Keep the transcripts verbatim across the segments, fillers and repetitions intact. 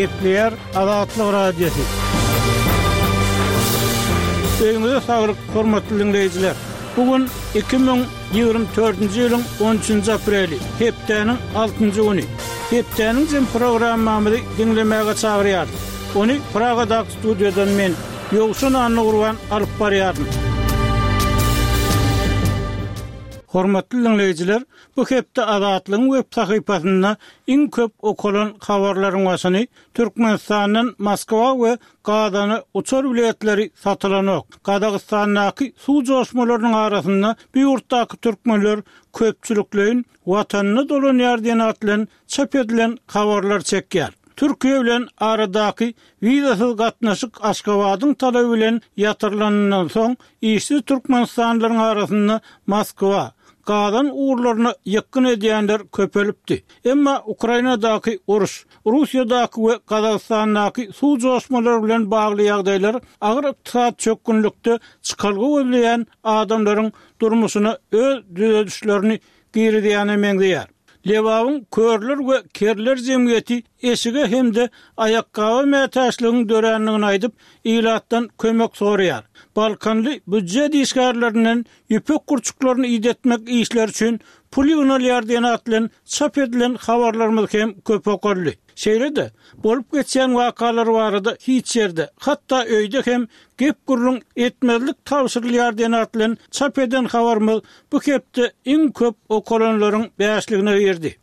Gepler Azatlyk Radiosu. Öňüňizde saglyk, hormatly dinleýijiler. Bugün iki bin ýygrimi dördünji ýylyň on üçünji apreli, hepdeniň altynjy güni. Hepdeniň jem programmamy dinlemäge çagyrýar. Onu Pragadaky studiýadan men Ýogsun Anny Gurban alyp barýarym. Hormatly dinleýijiler, bu hepde Azatlygyň web sahypasynda iň köp okulan habarlaryň başyny Türkmenistanyň Moskwa we Gadany uçar vilayetleri satylan ok. Gadagystanyň suw joşmalarynyň arasynda bir ýurtdaky türkmenler köpçüliklerin watanyny dolanýar diýen atlan çap edilen habarlar çekýär. Türkiýe bilen aradaky wizasyz gatnaşyk Aşgabatyň talaby bilen ýatyrlanandan soň işli türkmenistanlaryň arasynda Moskwa, Gadan uğurlarına yakın edýänler köpelipdi. Emma Ukrainadaky uruş, Russiýadaky we Kazakstanyňdaky suw joşmalary bilen bagly ýagdaýlar agyr ykdysat çökünlükde çykalgy bolýan adamlaryň durmuşyna öz düzedişlerini girdiýäne meňdeýär. Lewawyň körler we kerler jemgyýeti eşige hemde ayakkabı mätäçliginiň dörenligini aýdyp ilatdan kömek soraýar. Balkanly büdjet işgärlerinden ýüpek kurçuklaryny ýetmek işler üçin pul ýynalýar diýen atlan çap edilen habarlarymyz hem köp okurly. Şeýlede bolup geçýän wakalary barada hiç ýerde, hatda öýde hem gep gurrun etmezlik tawsyrlýar diýen atlan çap eden habarymyz bu hepde iň köp okulanlaryň bäşligine berdi.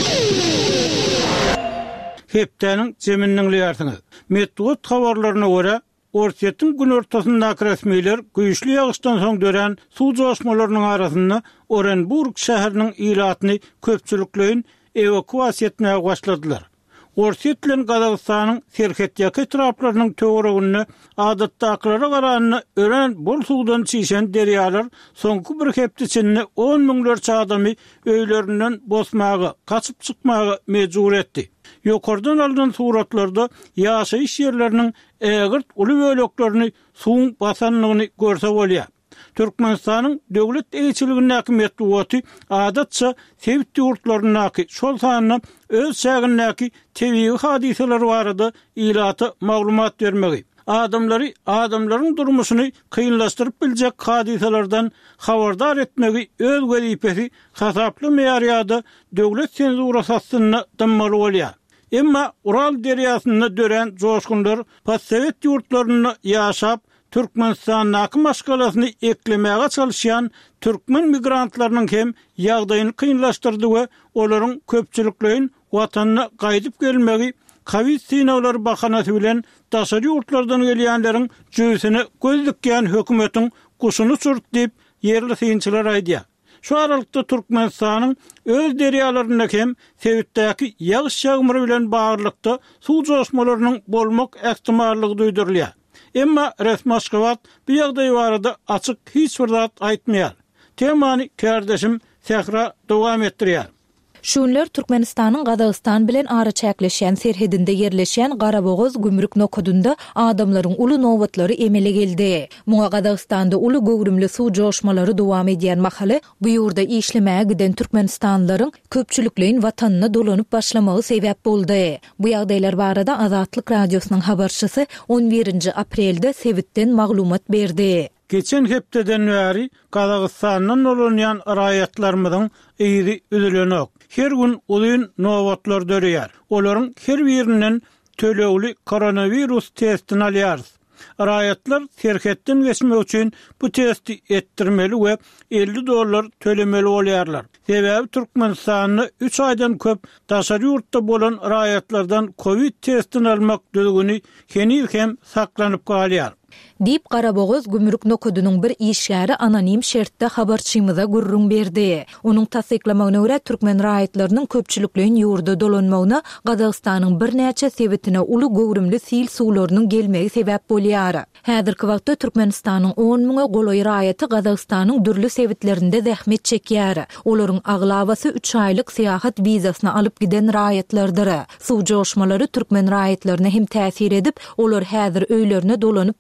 Hepdeniň jeminiň ýartyny. Medeniýet habarlaryna görä Ortiýetiň gün ortasyndaky resmiler güýçli ýagyşdan soň dören suw joşmalarynyň arasynda Orenburg şäheriniň ilatyny köpçüliklerin evakuasiýa etmäge başladylar. Ortiýet bilen Kazakstanyň serhetdäki etraplarynyň töweregiňi adatdaklara garanyny ören bol suwdan çyşan derýalar soňky bir hepde içinde on miňlerçe adamy öýlerinden bosmagy, kaçyp çykmagy mejbur etdi. Ýokardan alynan suratlarda ýaşaýyş ýerleriniň ägirt uly böleklerini suwun basanlygyny görse bolýar. Türkmenistanyň döwlet eýçiligindäki medeniýeti adatça sevitli ýurtlarynaky şol sanyna öz şäherindäki tebii hadiseler barada ilaty maglumat bermegi, adamlary adamlaryň durmuşyny kynlaşdyryp biljek hadiselerden habardar etmegi öz wezipesi hasaply meýarýada döwlet senzurasyna dammaly bolýar. Emma Ural derýasynda dören joşgunlar postsovet ýurtlaryny ýaşap Türkmenistanyň maşgalasyny eklemäge çalışýan türkmen migrantlarynyň hem ýagdaýyny kynlaşdyrdy we olaryň köpçüliklerin watanyna gaýdyp gelmegi Covid synawlary bahanasy bilen daşary ýurtlardan gelýänleriň jüýsini gözlükýän hökümetiň guşuny sürtdip yerli synçylar aýdýar. Şu aralykda Türkmenistanyň öz derýalarynda hem Sewitdäki ýagyş ýagmyry bilen baglykda suw joşmalarynyň bolmak ähtimallygy duýdurulýar. Emma resmi Aşgabat bu ýagdaý barada açyk hiç bir zat aýtmaýar. Temany kardeşim Sehra dowam etdirýär. Şunlar Türkmenistanyň Kazakystan bilen ara çäkleşen serhedinde yerleşen Garabogoz gümrük nokudunda adamlaryň uly nowatlary emele geldi. Muňa Kazakstanda uly göwrümli suw joşmalary dowam edýän mahaly bu ýurda işlemäge giden türkmenistanlaryň köpçüliklerin watanyna dolanyp başlamagy sebäp boldy. Bu ýagdaýlar barada Azatlyk radiosynyň habarçysy on birinji aprelde Sewitden maglumat berdi. Geçen hepdeden bäri Kazakstanyň dolanýan raýatlarymyzyň ýygy üzülenek. Her gün ulyn nowatlar dörýär. Olaryň her birinden tölegli koronavirus testini alýar. Raýatlar serhetden geçmek üçin bu testi etdirmeli we elli dollar tölemeli bolýarlar. Sebäbi Türkmenistanyň üç aýdan köp daşary ýurtda bolan raýatlardan Covid testini almak düzgüni henüz hem saklanyp galýar. Dip Garabogoz gümrük nokudunyň bir işgäri anonim şertde habarçymyza gurrun berdi. Onuň tasdiklamagyna görä türkmen raýatlarynyň köpçüliklerin ýurda dolanmagyna Kazakstanyň bir näçe sebetine uly göwrümli sil suwlarynyň gelmegi sebäp bolýar. Häzirki wagtda Türkmenistanyň on miňe golaý raýaty Kazakstanyň dürli sebetlerinde zähmet çekýär. Olaryň aglawasy üç aýlyk syýahat wizasyny alyp giden raýatlardyr. Suw joşmalary türkmen raýatlaryna hem täsir edip, olar häzir öýlerine dolanyp başladylar.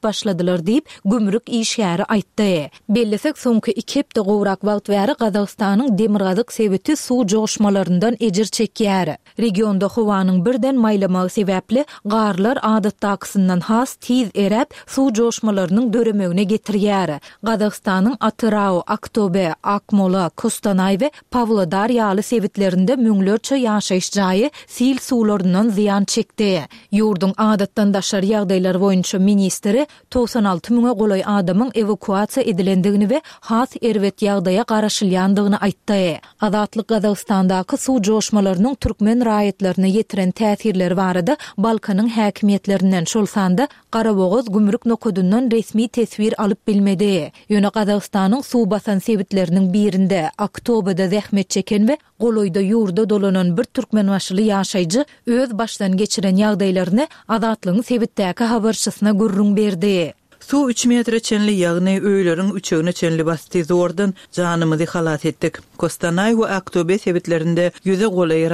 bolýarlar diýip gümrük işgäri aýtdy. Bellisek soňky iki hepde gowrak wagt bäri Gazagstanyň demirgazyk sebeti suw joşmalaryndan ejir çekýär. Regionda howanyň birden maýlamagy sebäpli garlar adatdakysyndan has tiz erep suw joşmalarynyň döremegine getirýär. Gazagstanyň Atyrau, Aktobe, Akmola, Kostanay we Pawlodar ýaly sebitlerinde müňlerçe ýaşaýyş jaýy sil suwlaryndan ziýan çekdi. Ýurdun adatdan daşar ýagdaýlar boýunça ministri doksan alty müňe golay adamyň evakuasiýa edilendigini we has erwet ýagdaýa garaşylýandygyny aýtdy. Azatlyk Gazagstandaky suw joşmalarynyň türkmen raýatlaryna ýetiren täsirleri barada Balkanyň häkimiýetlerinden şolsanda Garabogoz gümrük nokodundan resmi tesbir alyp bilmedi. Ýöne Gazagstanyň suw basan sebitleriniň birinde Aktobada zähmet çeken we goloyda ýurda dolanan bir türkmen başly ýaşaýjy öz başdan geçiren ýagdaýlaryny azatlygyň sebitdäki habarçysyna gurrun berdi. Su üç metre çenli ýagny öýleriň üçüne çenli basty zordan janymyzy halat etdik. Kostanay we Aktobe sebitlerinde ýüze golay